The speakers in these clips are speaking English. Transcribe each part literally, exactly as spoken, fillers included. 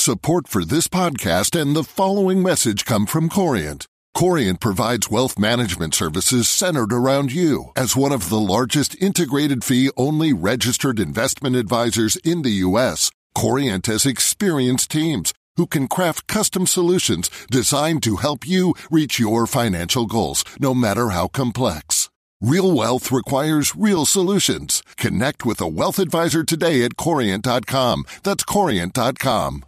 Support for this podcast and the following message come from Corient. Corient provides wealth management services centered around you. As one of the largest integrated fee-only registered investment advisors in the U S, Corient has experienced teams who can craft custom solutions designed to help you reach your financial goals, no matter how complex. Real wealth requires real solutions. Connect with a wealth advisor today at corient dot com. That's corient dot com.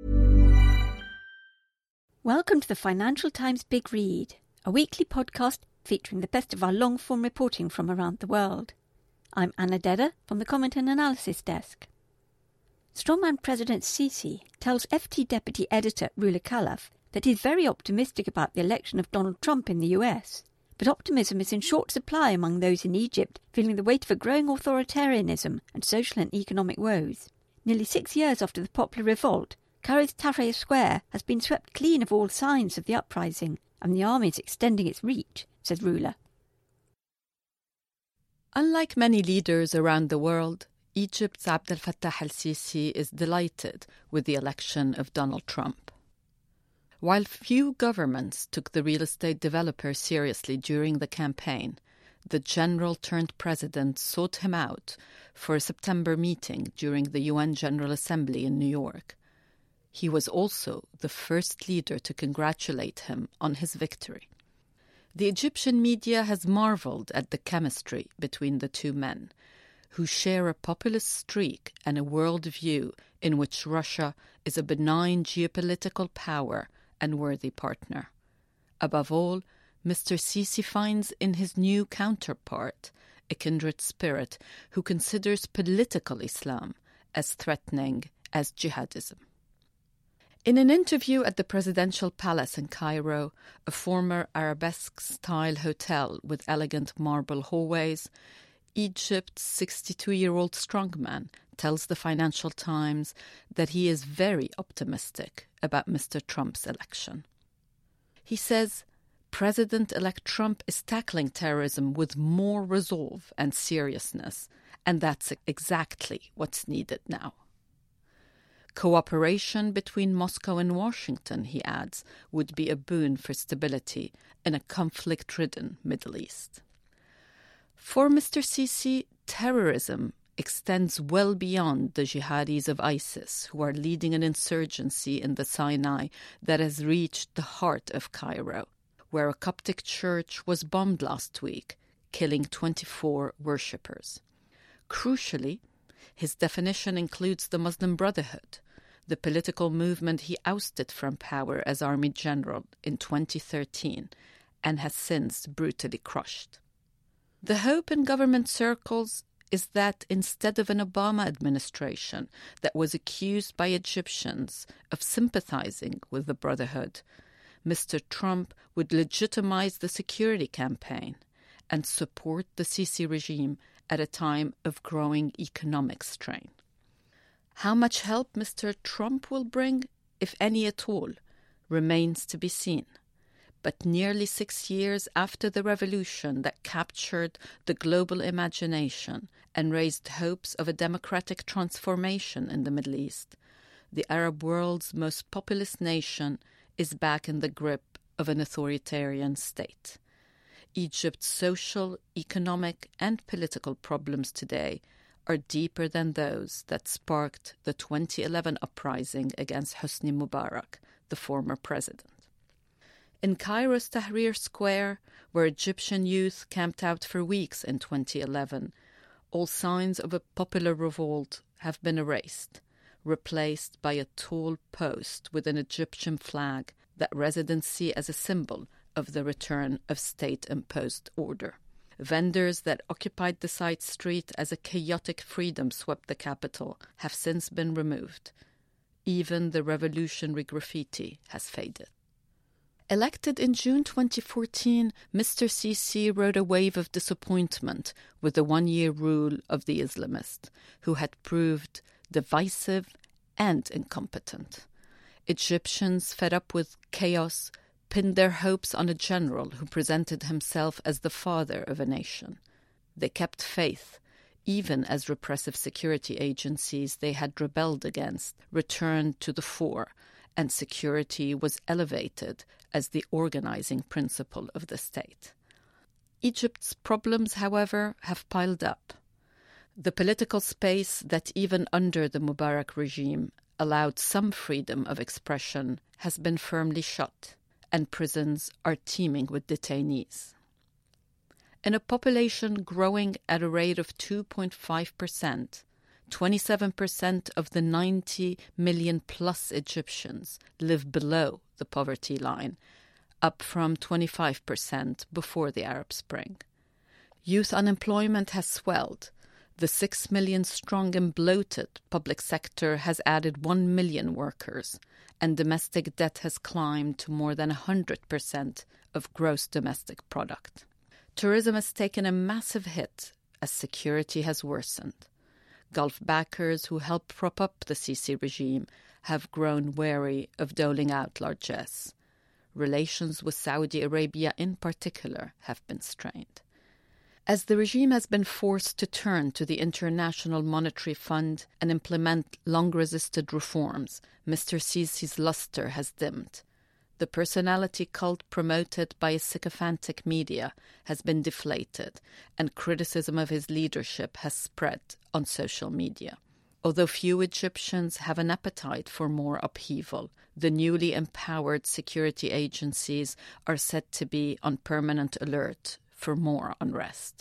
Welcome to the Financial Times Big Read, a weekly podcast featuring the best of our long-form reporting from around the world. I'm Anna Dedder from the Comment and Analysis Desk. Strongman President Sisi tells F T Deputy Editor Rula Khalaf that he's very optimistic about the election of Donald Trump in the U S, but optimism is in short supply among those in Egypt feeling the weight of a growing authoritarianism and social and economic woes. Nearly six years after the popular revolt, Cairo's Tahrir Square has been swept clean of all signs of the uprising, and the army is extending its reach, says Rula. Unlike many leaders around the world, Egypt's Abdel Fattah el-Sisi is delighted with the election of Donald Trump. While few governments took the real estate developer seriously during the campaign, the general-turned-president sought him out for a September meeting during the U N General Assembly in New York. He was also the first leader to congratulate him on his victory. The Egyptian media has marveled at the chemistry between the two men, who share a populist streak and a worldview in which Russia is a benign geopolitical power and worthy partner. Above all, Mister Sisi finds in his new counterpart a kindred spirit who considers political Islam as threatening as jihadism. In an interview at the Presidential Palace in Cairo, a former arabesque-style hotel with elegant marble hallways, Egypt's sixty-two-year-old strongman tells the Financial Times that he is very optimistic about Mister Trump's election. He says President-elect Trump is tackling terrorism with more resolve and seriousness, and that's exactly what's needed now. Cooperation between Moscow and Washington, he adds, would be a boon for stability in a conflict-ridden Middle East. For Mister Sisi, terrorism extends well beyond the jihadis of ISIS, who are leading an insurgency in the Sinai that has reached the heart of Cairo, where a Coptic church was bombed last week, killing twenty-four worshippers. Crucially, his definition includes the Muslim Brotherhood, the political movement he ousted from power as army general in twenty thirteen and has since brutally crushed. The hope in government circles is that instead of an Obama administration that was accused by Egyptians of sympathizing with the Brotherhood, Mister Trump would legitimize the security campaign and support the Sisi regime at a time of growing economic strain. How much help Mister Trump will bring, if any at all, remains to be seen. But nearly six years after the revolution that captured the global imagination and raised hopes of a democratic transformation in the Middle East, the Arab world's most populous nation is back in the grip of an authoritarian state. Egypt's social, economic, and political problems today are deeper than those that sparked the twenty eleven uprising against Hosni Mubarak, the former president. In Cairo's Tahrir Square, where Egyptian youth camped out for weeks in twenty eleven, all signs of a popular revolt have been erased, replaced by a tall post with an Egyptian flag that residents see as a symbol of the return of state-imposed order. Vendors that occupied the side street as a chaotic freedom swept the capital have since been removed. Even the revolutionary graffiti has faded. Elected in June twenty fourteen, Mister Sisi rode a wave of disappointment with the one-year rule of the Islamists, who had proved divisive and incompetent. Egyptians, fed up with chaos, pinned their hopes on a general who presented himself as the father of a nation. They kept faith, even as repressive security agencies they had rebelled against returned to the fore, and security was elevated as the organizing principle of the state. Egypt's problems, however, have piled up. The political space that even under the Mubarak regime allowed some freedom of expression has been firmly shut, and prisons are teeming with detainees. In a population growing at a rate of two point five percent, twenty-seven percent of the ninety million plus Egyptians live below the poverty line, up from twenty-five percent before the Arab Spring. Youth unemployment has swelled. The six million strong and bloated public sector has added one million workers, and domestic debt has climbed to more than one hundred percent of gross domestic product. Tourism has taken a massive hit as security has worsened. Gulf backers who helped prop up the Sisi regime have grown wary of doling out largesse. Relations with Saudi Arabia in particular have been strained. As the regime has been forced to turn to the International Monetary Fund and implement long-resisted reforms, Mister Sisi's luster has dimmed. The personality cult promoted by his sycophantic media has been deflated, and criticism of his leadership has spread on social media. Although few Egyptians have an appetite for more upheaval, the newly empowered security agencies are said to be on permanent alert for more unrest.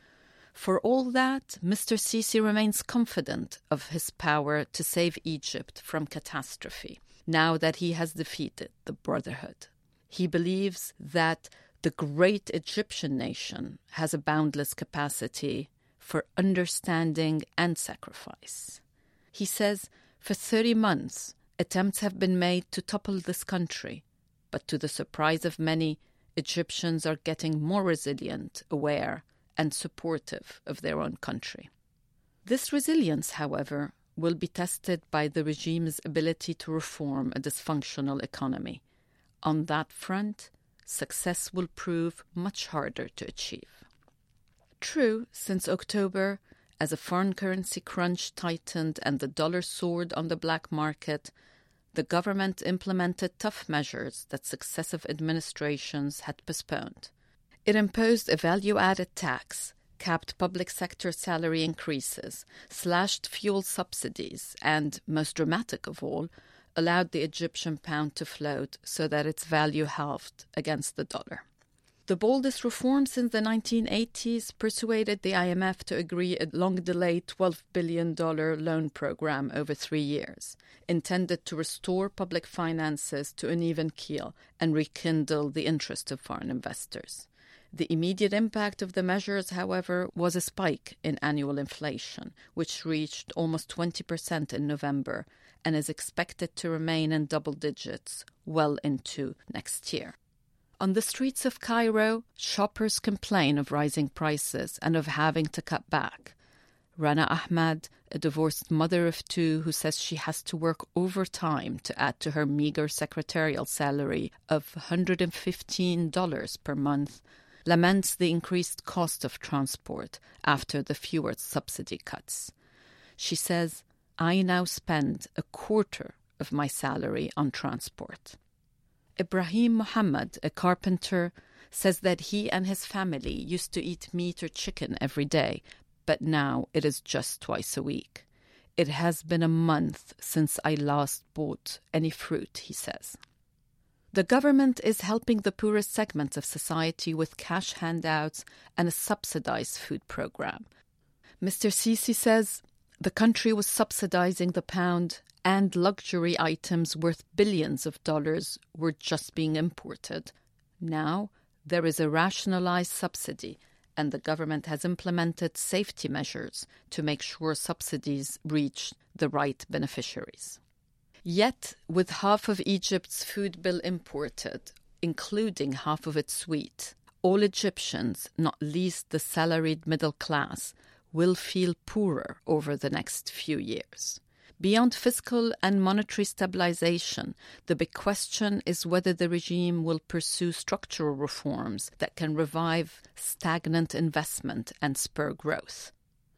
For all that, Mister Sisi remains confident of his power to save Egypt from catastrophe, now that he has defeated the Brotherhood. He believes that the great Egyptian nation has a boundless capacity for understanding and sacrifice. He says, for thirty months, attempts have been made to topple this country, but to the surprise of many, Egyptians are getting more resilient, aware, and supportive of their own country. This resilience, however, will be tested by the regime's ability to reform a dysfunctional economy. On that front, success will prove much harder to achieve. True, since October, as a foreign currency crunch tightened and the dollar soared on the black market, the government implemented tough measures that successive administrations had postponed. It imposed a value-added tax, capped public sector salary increases, slashed fuel subsidies, and, most dramatic of all, allowed the Egyptian pound to float so that its value halved against the dollar. The boldest reform since the nineteen eighties persuaded the I M F to agree a long-delayed twelve billion dollars loan program over three years, intended to restore public finances to an even keel and rekindle the interest of foreign investors. The immediate impact of the measures, however, was a spike in annual inflation, which reached almost twenty percent in November and is expected to remain in double digits well into next year. On the streets of Cairo, shoppers complain of rising prices and of having to cut back. Rana Ahmad, a divorced mother of two who says she has to work overtime to add to her meager secretarial salary of one hundred fifteen dollars per month, laments the increased cost of transport after the fewer subsidy cuts. She says, "I now spend a quarter of my salary on transport." Ibrahim Muhammad, a carpenter, says that he and his family used to eat meat or chicken every day, but now it is just twice a week. It has been a month since I last bought any fruit, he says. The government is helping the poorest segments of society with cash handouts and a subsidized food program. Mister Sisi says the country was subsidizing the pound and luxury items worth billions of dollars were just being imported. Now there is a rationalized subsidy, and the government has implemented safety measures to make sure subsidies reach the right beneficiaries. Yet, with half of Egypt's food bill imported, including half of its wheat, all Egyptians, not least the salaried middle class, will feel poorer over the next few years. Beyond fiscal and monetary stabilization, the big question is whether the regime will pursue structural reforms that can revive stagnant investment and spur growth.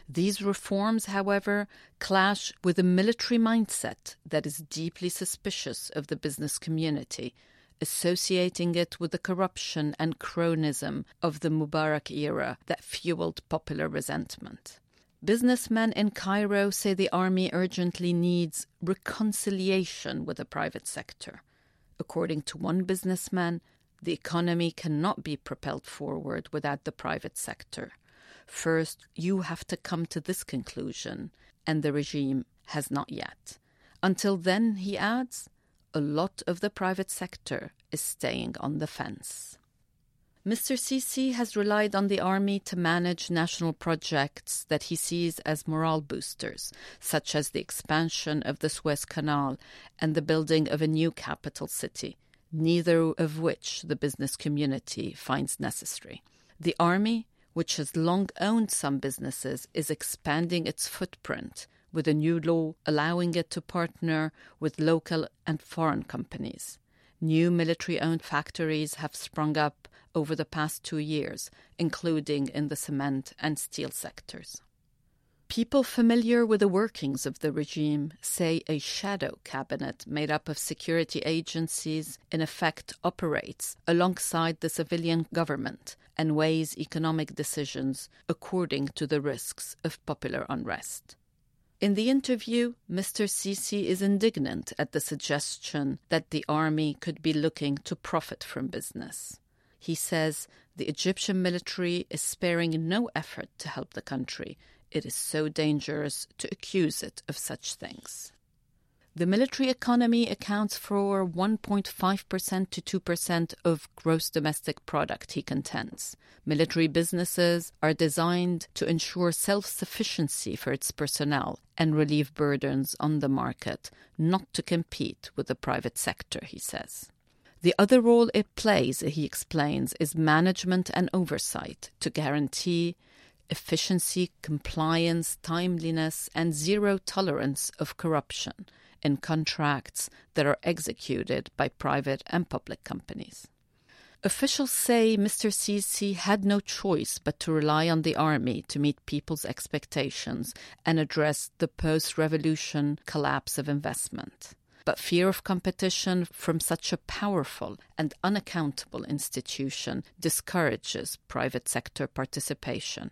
These reforms, however, clash with a military mindset that is deeply suspicious of the business community, associating it with the corruption and cronyism of the Mubarak era that fueled popular resentment. Businessmen in Cairo say the army urgently needs reconciliation with the private sector. According to one businessman, the economy cannot be propelled forward without the private sector. First, you have to come to this conclusion, and the regime has not yet. Until then, he adds, a lot of the private sector is staying on the fence. Mister Sisi has relied on the army to manage national projects that he sees as morale boosters, such as the expansion of the Suez Canal and the building of a new capital city, neither of which the business community finds necessary. The army, which has long owned some businesses, is expanding its footprint with a new law allowing it to partner with local and foreign companies. New military-owned factories have sprung up over the past two years, including in the cement and steel sectors. People familiar with the workings of the regime say a shadow cabinet made up of security agencies in effect operates alongside the civilian government and weighs economic decisions according to the risks of popular unrest. In the interview, Mister Sisi is indignant at the suggestion that the army could be looking to profit from business. He says the Egyptian military is sparing no effort to help the country. It is so dangerous to accuse it of such things. The military economy accounts for one point five percent to two percent of gross domestic product, he contends. Military businesses are designed to ensure self-sufficiency for its personnel and relieve burdens on the market, not to compete with the private sector, he says. The other role it plays, he explains, is management and oversight to guarantee efficiency, compliance, timeliness, and zero tolerance of corruption in contracts that are executed by private and public companies. Officials say Mister Sisi had no choice but to rely on the army to meet people's expectations and address the post-revolution collapse of investment. But fear of competition from such a powerful and unaccountable institution discourages private sector participation.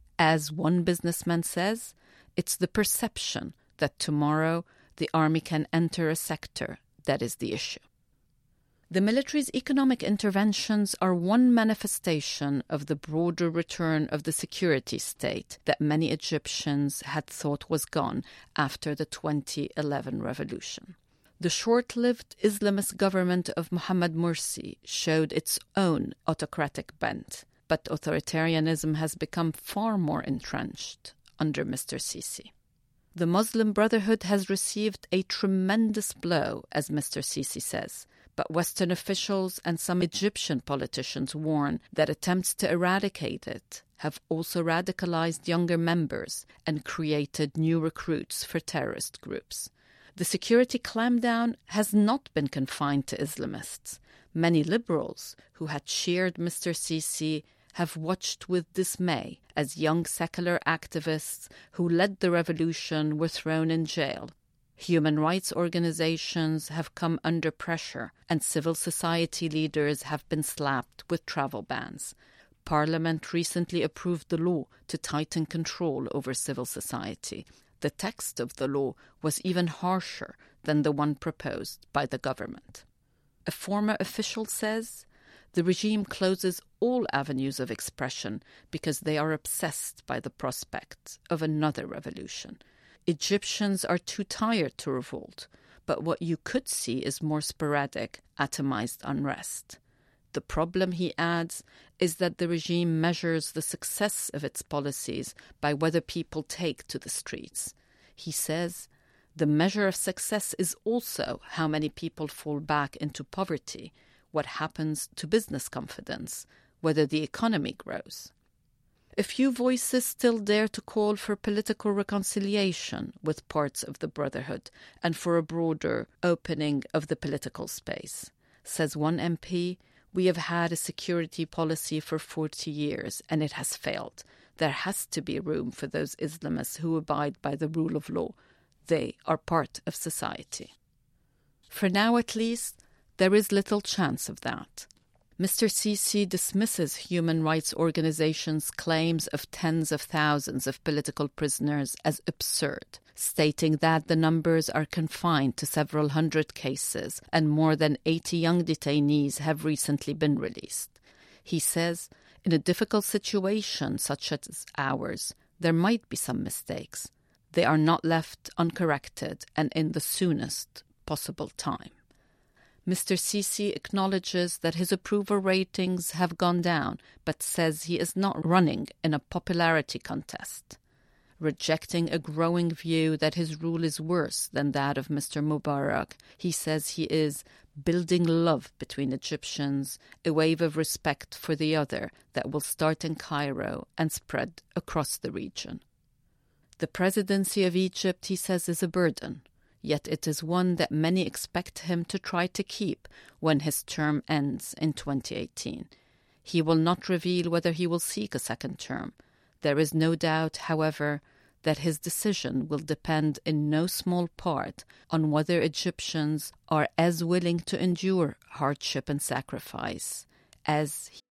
As one businessman says, it's the perception that tomorrow the army can enter a sector that is the issue. The military's economic interventions are one manifestation of the broader return of the security state that many Egyptians had thought was gone after the twenty eleven revolution. The short-lived Islamist government of Mohamed Morsi showed its own autocratic bent, but authoritarianism has become far more entrenched under Mister Sisi. The Muslim Brotherhood has received a tremendous blow, as Mister Sisi says, but Western officials and some Egyptian politicians warn that attempts to eradicate it have also radicalized younger members and created new recruits for terrorist groups. The security clampdown has not been confined to Islamists. Many liberals who had cheered Mister Sisi have watched with dismay as young secular activists who led the revolution were thrown in jail. Human rights organizations have come under pressure, and civil society leaders have been slapped with travel bans. Parliament recently approved the law to tighten control over civil society. The text of the law was even harsher than the one proposed by the government. A former official says, the regime closes all avenues of expression because they are obsessed by the prospect of another revolution. Egyptians are too tired to revolt, but what you could see is more sporadic, atomized unrest. The problem, he adds, is that the regime measures the success of its policies by whether people take to the streets. He says, the measure of success is also how many people fall back into poverty, what happens to business confidence, whether the economy grows. A few voices still dare to call for political reconciliation with parts of the Brotherhood and for a broader opening of the political space. Says one M P, we have had a security policy for forty years and it has failed. there has to be room for those Islamists who abide by the rule of law. They are part of society. For now, at least, there is little chance of that. Mister Sisi dismisses human rights organizations' claims of tens of thousands of political prisoners as absurd, stating that the numbers are confined to several hundred cases and more than eighty young detainees have recently been released. He says, in a difficult situation such as ours, there might be some mistakes. They are not left uncorrected and in the soonest possible time. Mister Sisi acknowledges that his approval ratings have gone down, but says he is not running in a popularity contest. Rejecting a growing view that his rule is worse than that of Mister Mubarak, he says he is building love between Egyptians, a wave of respect for the other that will start in Cairo and spread across the region. The presidency of Egypt, he says, is a burden. Yet it is one that many expect him to try to keep when his term ends in twenty eighteen. He will not reveal whether he will seek a second term. There is no doubt, however, that his decision will depend in no small part on whether Egyptians are as willing to endure hardship and sacrifice as he.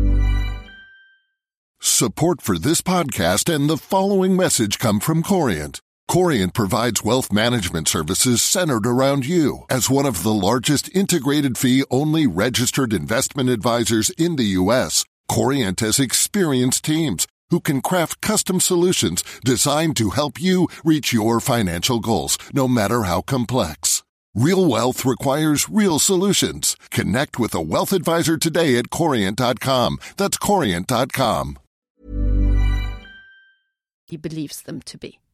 Support for this podcast and the following message come from Corient. Corient provides wealth management services centered around you. As one of the largest integrated fee-only registered investment advisors in the U S, Corient has experienced teams who can craft custom solutions designed to help you reach your financial goals, no matter how complex. Real wealth requires real solutions. Connect with a wealth advisor today at corient dot com. That's corient dot com. He believes them to be.